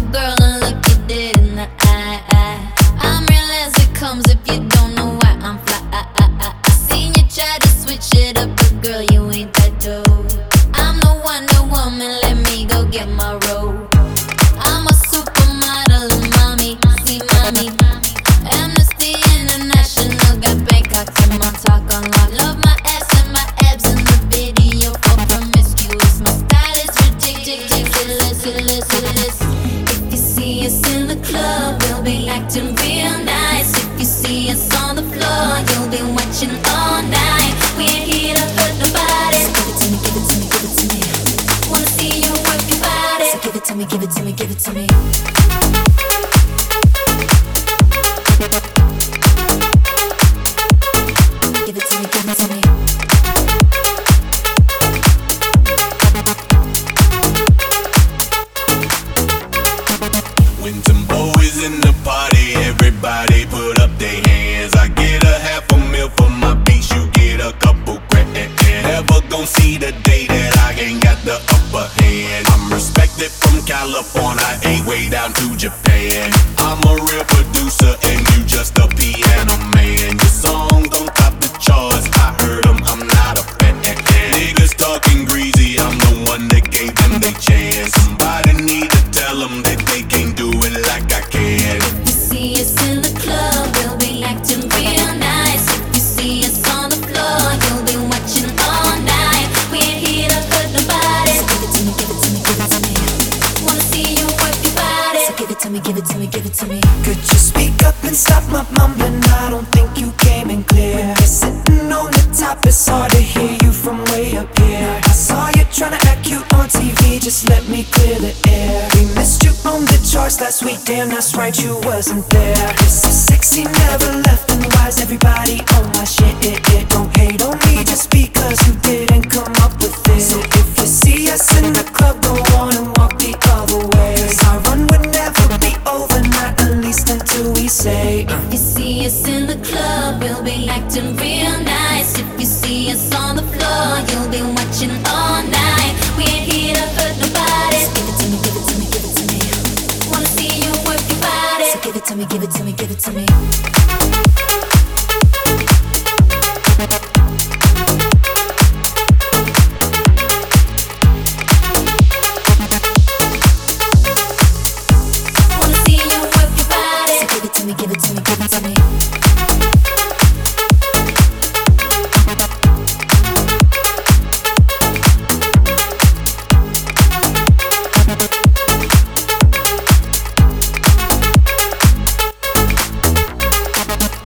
girl and look you dead in the eye. I'm real as it comes if you don't know why I'm fly. I seen you try to switch it up, but girl, you ain't that dope. I'm the Wonder Woman, let me go get my robe. I'm a supermodel, mommy, see mommy. Amnesty International got Bangkok in my talk on lock. Love my ass and my abs in the video for promiscuous. My style is ridiculous. If you see us in the club, we'll be acting real nice. If you see us on the floor, you'll be watching all night. We ain't here to hurt nobody. So give it to me, give it to me, give it to me. Wanna see you work your body. So give it to me, give it to me, give it to me. Give it to me, give it to me. When Timbo is in the party, everybody put up their hands. I get a $500,000 for my beats, you get a couple grand. Never gon' see the day that I ain't got the upper hand. I'm respected from California, ain't way down to Japan. I'm a real producer and you just a piano man. Your song don't top the charts, I heard them, I'm not a fan. Niggas talking greasy, I'm the one that gave them their chance. Somebody need to tell them that they can't do it like I can. If you see us in the club, we'll be acting real nice. If you see us on the floor, you'll be watching all night. We ain't here to hurt nobody. So give it to me, give it to me, give it to me. Wanna see you work your body. So give it to me, give it to me, give it to me. Could you speak up and stop my mumbling? I don't think you came in clear. When you're sitting on the top, it's hard to hear you from way up here. I saw you tryna act cute on TV, just let me clear the air. We missed you on the charts last week, damn that's right, you wasn't there. This is sexy, never left, and why is everybody on my shit? Don't hate on me just because you didn't come up with it. So if you see us in the club, go on and walk the other way. 'Cause our run would never be over, not at least until we say If you see us in the club, we'll be acting real nice. If you see us on the floor, you'll be watching all night. We ain't here to hurt nobody. So give it to me, give it to me, give it to me. Wanna see you work your body. So give it to me, give it to me, give it to me.